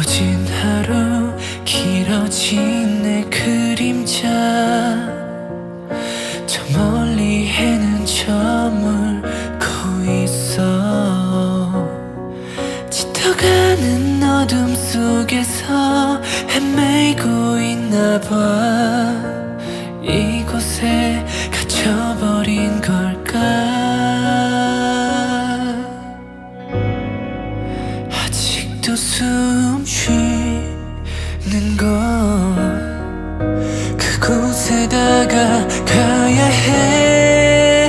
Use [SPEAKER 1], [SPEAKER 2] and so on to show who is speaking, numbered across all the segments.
[SPEAKER 1] 꺼진 하루 길어진 내 그림자 저 멀리 해는 저물고 있어 짙어가는 어둠 속에서 헤매고 있나봐 이곳에 갇혀버린 걸까 아직도 숨 쉬는 곳 그곳에다가 가야 해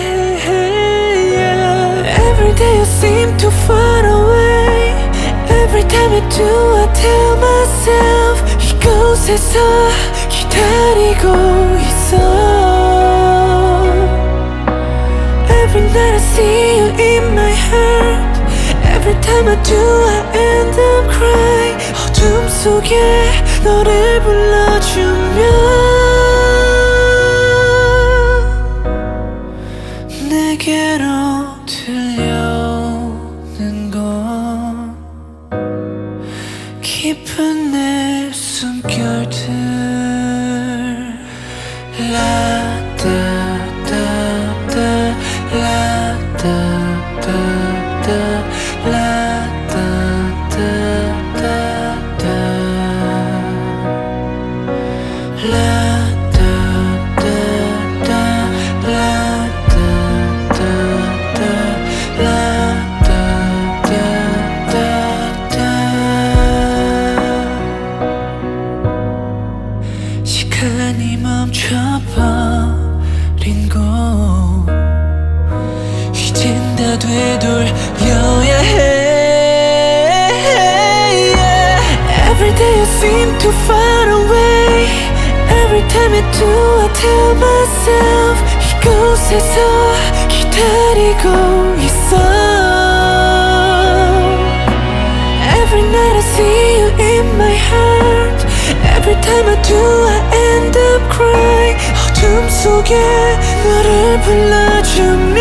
[SPEAKER 1] Every day I seem too far away Every time I do I tell myself 이곳에서 기다리고 있어 Every night I see you in my heart Every time I do I end up crying 어둠 속에 너를 불러주면 내게로 들려오는 건 깊은 내 숨결들 라따따따 라따따따 라따따따따 시간이 멈춰버린 곳 이젠 다 되돌려야 해 Every day I seem too far away Every time I do I tell myself 이곳에서 기다리고 있어 Every night I see you in my heart Every time I do I end up crying 어둠 속에 너를 불러주면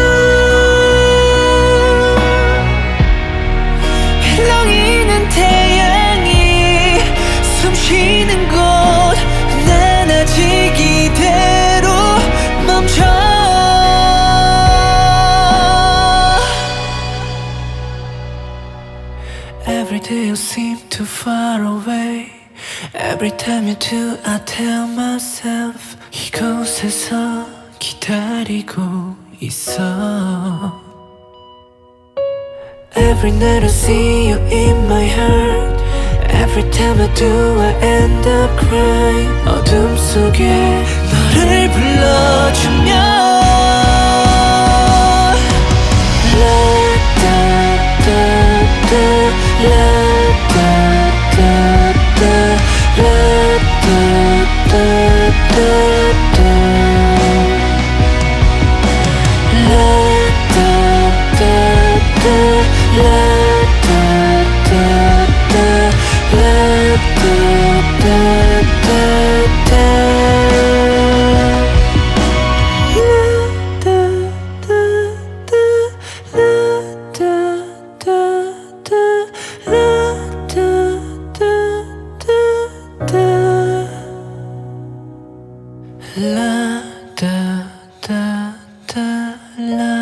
[SPEAKER 1] 일렁이는 태양이 숨쉬는 곳 난 아직 이대로 멈춰 Every day you seem too far away Every time you do I tell myself 이곳에서 기다리고 있어 Every night I see you in my heart Every time I do I end up crying 어둠 속에 너를 불러주면 라따따따 La da da da la